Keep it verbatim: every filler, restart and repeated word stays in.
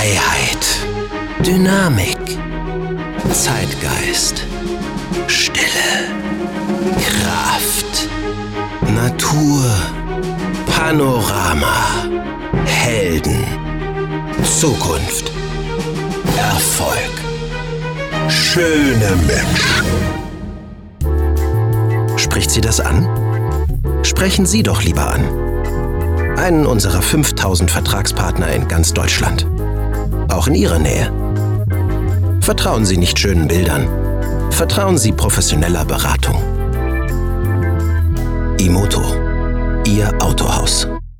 Freiheit, Dynamik, Zeitgeist, Stille, Kraft, Natur, Panorama, Helden, Zukunft, Erfolg, schöne Menschen. Spricht Sie das an? Sprechen Sie doch lieber an. Einen unserer fünftausend Vertragspartner in ganz Deutschland. Auch in Ihrer Nähe. Vertrauen Sie nicht schönen Bildern. Vertrauen Sie professioneller Beratung. Imoto, Ihr Autohaus.